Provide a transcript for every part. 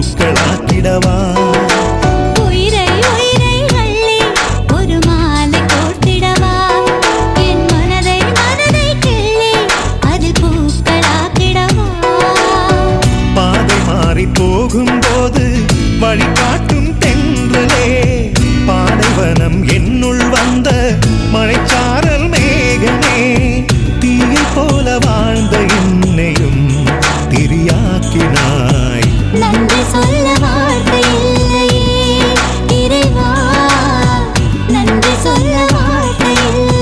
பூக்களாக்கிடவா உயிரை உயிரை அள்ளி ஒரு மாலை கோர்த்திடவா என் மனதை மனதை கிள்ளி அதில் பூக்களாக்கிடவா பாதை மாறி போகும்போது வழிகாட்டும் தென்றலே பாலைவனம் என்னுள் வந்த மழைச்சாரல் மேகமே தீயை போல வாழ்ந்த என்னையும் திரியாக்கினாய் நன்றி சொல்ல வார்த்தை இல்லையே இறைவா நன்றி சொல்ல வார்த்தை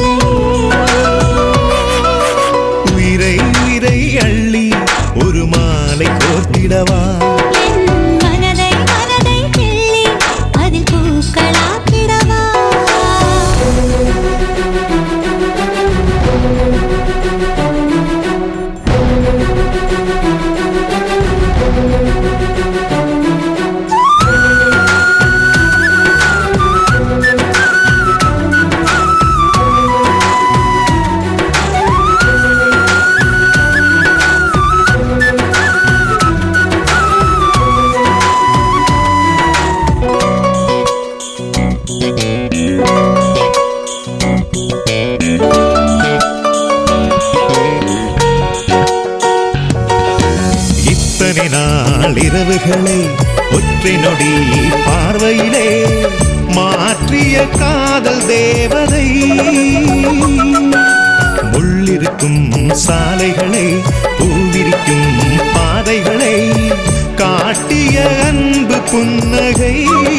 உயிரை உயிரை அள்ளி ஒரு மாலை கோர்த்திடவா என் மனதை மனதை கிள்ளி அதில் பூக்களாக்கிடவா இத்தனை நாள் இரவுகளை ஒற்றை நொடி பார்வையிலே மாற்றிய காதல் தேவதை முள்ளிருக்கும் சாலைகளை பூவிரிக்கும் பாதைகளை காட்டிய அன்பு புன்னகை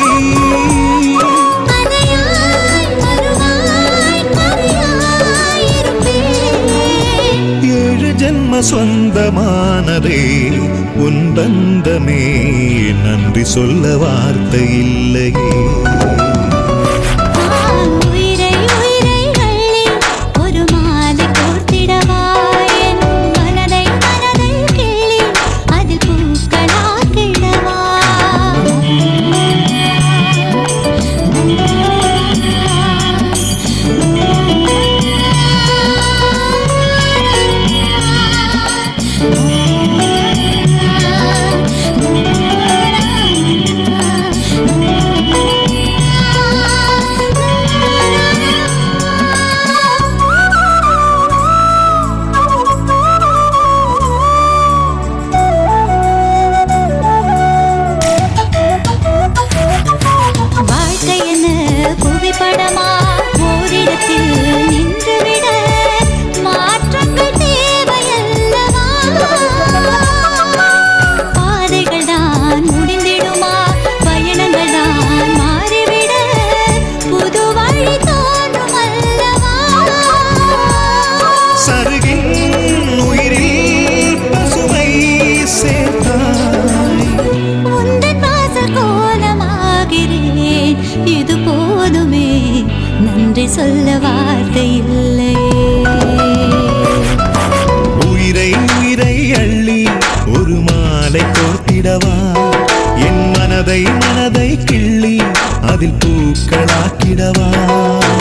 அணையாய் வருவாய் மறையாய் இருப்பேன் ஏழு ஜென்ம சொந்தமானதே உன் பந்தமே நன்றி சொல்ல வார்த்தை இல்லையே உயிரை உயிரை அள்ளி ஒரு மாலை கோர்த்திடவா என் மனதை மனதை கிள்ளி அதில் பூக்களாக்கிடவா வாழ்க்கை என்ன புவிப்படமா ஓரிடத்தில் நின்றுவிட மாற்றங்கள் தேவையல்லவா பாதைகள் தான் முடிந்திடுமா பயணங்கள் தான் மாறிவிட புது வழி தோன்றும் அல்லவா சருகின் உயிரில் பசுமை சேர்த்தாய் உந்தன் வாசல் கோலமாகிறேன் இது போதுமே நன்றி சொல்ல வார்த்தை இல்லையே உயிரை உயிரை அள்ளி ஒரு மாலை கோர்த்திடவா என் மனதை மனதை கிள்ளி அதில் பூக்களாக்கிடவா